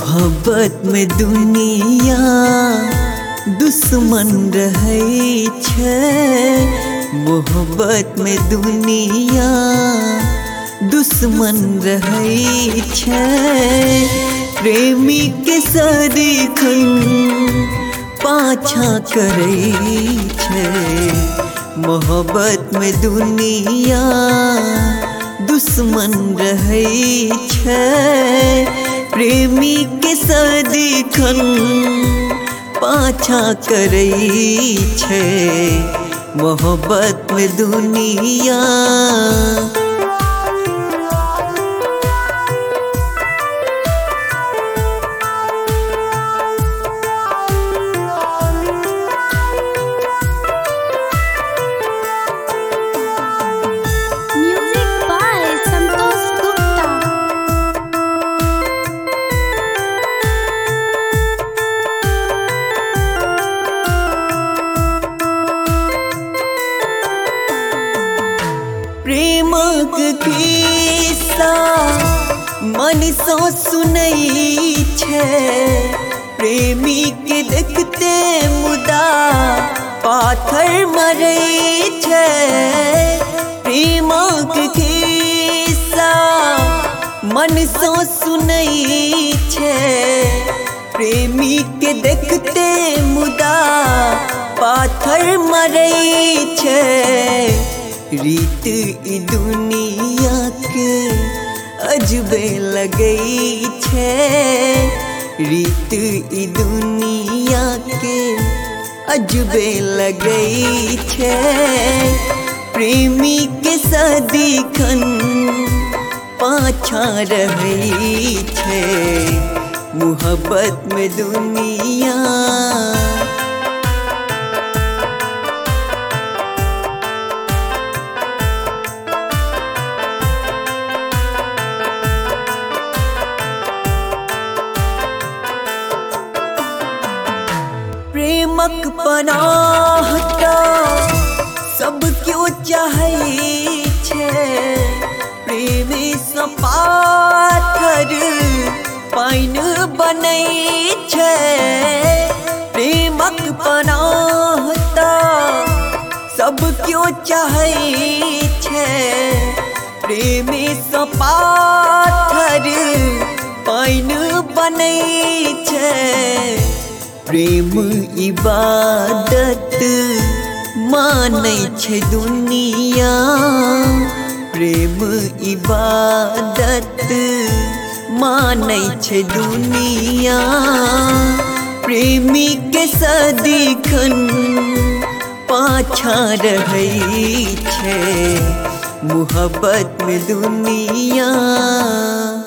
मोहब्बत में दुनिया दुश्मन रहै छै। मोहब्बत में दुनिया दुश्मन रहै छै। प्रेमी के सदिखन पाछा करै छै। मोहब्बत में दुनिया दुश्मन रहै छै। प्रेमी के सदिखन पाछा करै छै। मोहब्बत में दुनिया प्रेमक खिस्सा मन सो सुनै छै। प्रेमी के देखते मुदा पाथर मरै छै। प्रेमक खिस्सा मन सो सुनै छै। प्रेमी के देखते मुदा पाथर मरै छै। रीत ई दुनिया के अजबे लगै छै। रीत ई दुनिया के अजबे लगै छै। प्रेमी के सदिखन पाछा रहै छै। मोहब्बत में दुनिया प्रेमक पनाह सब क्यों चाहे छै। प्रेमी सँ पाथर पाइन बनै छै। प्रेमक पनाह सब क्यों चाहे छै। प्रेमी सँ पाथर पाइन बनै छै। प्रेम इबादत मानै छै दुनिया। प्रेम इबादत मानै छै दुनिया। प्रेमी के सदिखन पाछा रहै छै। मोहब्बत में दुनिया